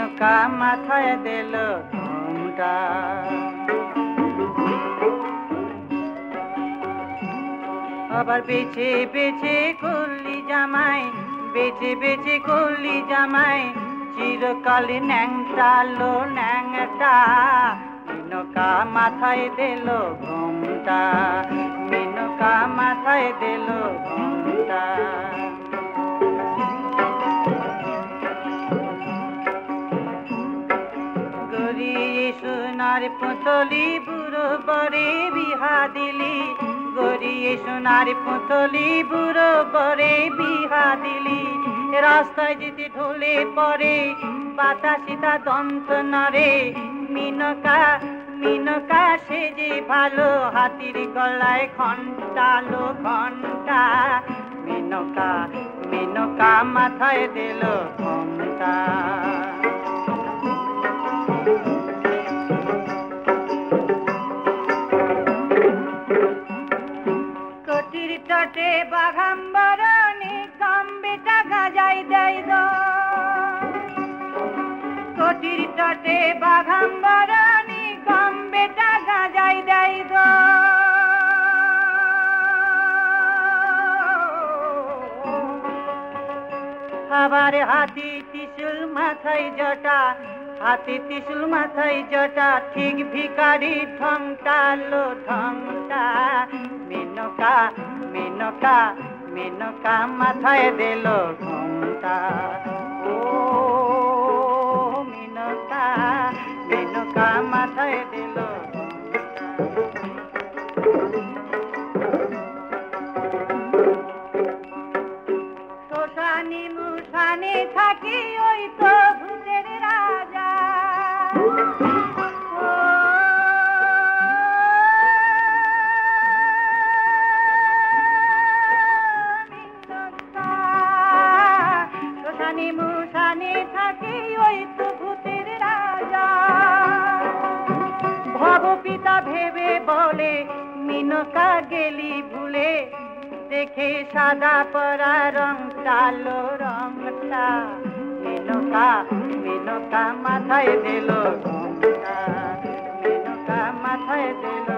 মেনকা মাথায় দিল ঘোমটা। আবার বেছে বেছে করলি জামাই, বেছে বেছে করলি জামাই, চিরকাল ন্যাংটালো ন্যাংটা। মেনকা মাথায় দিল ঘোমটা, মেনকা মাথায় দিল ঘোমটা। গড়িয়ে সোনার পুতলি বুড়ো বরে বিহা দিলি, গড়িয়ে সোনার পুতলি বুড়ো বরে বিহা দিলি। রাস্তায় যেতে ঢলে পড়ে বাতাসিতা দন্ত নরে। মেনকা মেনকা সেজে ভালো, হাতির গলায় ঘন্টালো ঘন্টা। মেনকা মেনকা মাথায় দিল ঘোমটা। কটির তটে বাঘাম্বরণী কম্বেটা গাজাই দেয় দো। কটির তটে বাঘাম্বরণী কম্বেটা গাজাই দেয় দো। আবার হাতি ত্রিশূল মাথায় জটা, হাতি ত্রিশূল মাথায় জটা, ঠিক ভিখারি ঢংটালো ঢংটা। মেনকা মেনকা মেনকা মাথায় দিল ঘোমটা। ও মেনকা মেনকা মাথায় দিল শ্মশানে মুশানে থাকি ওই তো ভূতের রাজা। শ্মশানে মুশানে থাকি ওই তো ভূতের রাজা। ভবপিতা ভেবে বলে মেনকা গেলি ভুলে, দেখে সাদা পরা রংটালো রংটা। মেনকা মেনকা মাথায় দিল ঘোমটা, মেনকা মাথায় দিল